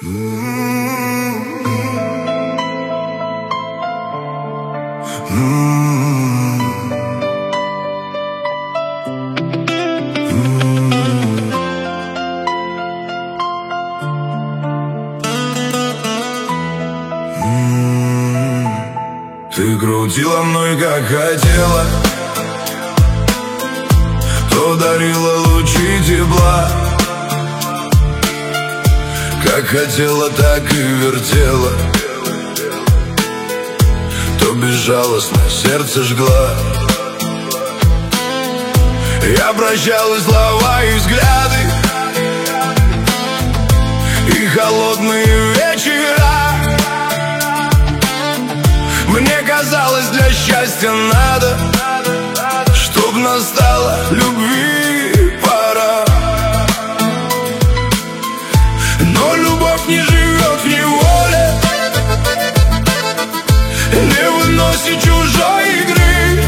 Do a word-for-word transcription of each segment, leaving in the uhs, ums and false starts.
Ты крутила мной, как хотела, то дарила лучи тепла. Как хотела, так и вертела, то безжалостно сердце жгла. Я прощал и слова, и взгляды, и холодные вечера. Мне казалось, для счастья надо, чтоб настала любви пора. Но любовь не живет в неволе, не выносит чужой игры.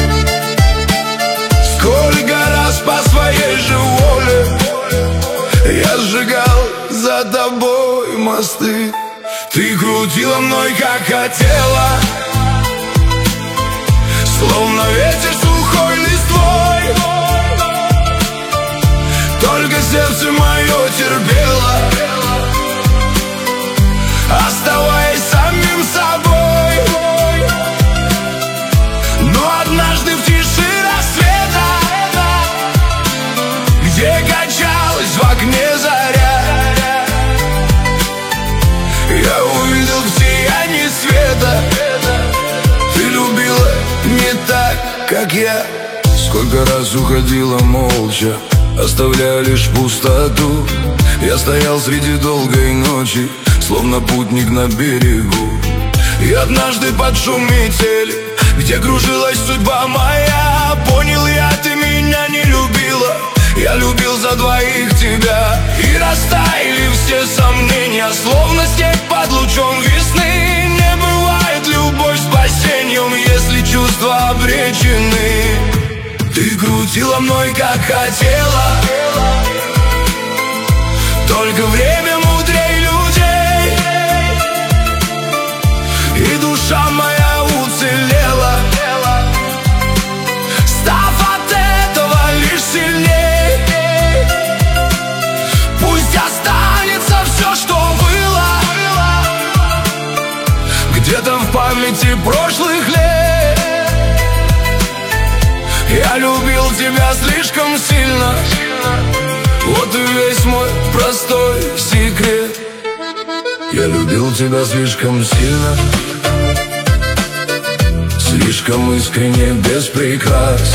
Сколько раз по своей же воле я сжигал за тобой мосты. Ты крутила мной, как хотела, словно ветер сухой листвой. Только сердце мое терпело, оставаясь самим собой. Но однажды в тиши рассвета, где качалась в окне заря, я увидел в сиянии света. Ты любила не так, как я. Сколько раз уходила молча, оставляя лишь пустоту. Я стоял среди долгой ночи, словно путник на берегу. И однажды под шум метели, где кружилась судьба моя, понял я, ты меня не любила, я любил за двоих тебя. И растаяли все сомнения, словно снег под лучом весны. Не бывает любовь спасением, если чувства обречены. Ты крутила мной, как хотела, только время мудрей людей, и душа моя уцелела, став от этого лишь сильней. Пусть останется все, что было, где-то в памяти прошлых лет. Я любил тебя слишком сильно, вот и весь мой простой секрет. Я любил тебя слишком сильно, слишком искренне, без прикрас,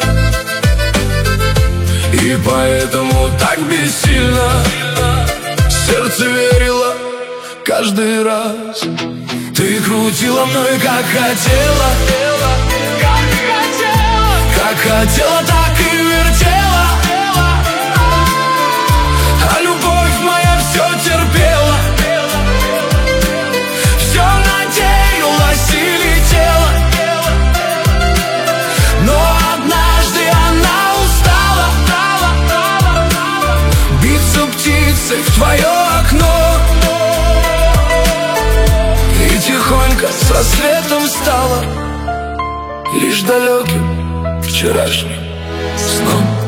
и поэтому так бессильно сердце верило каждый раз. Ты крутила мной, как хотела, как хотела, так и вертела, а любовь моя все терпела, все надеялась и летела. Но однажды она устала биться птицей в твое окно, и тихонько с рассветом стала лишь далеким вчерашним сном.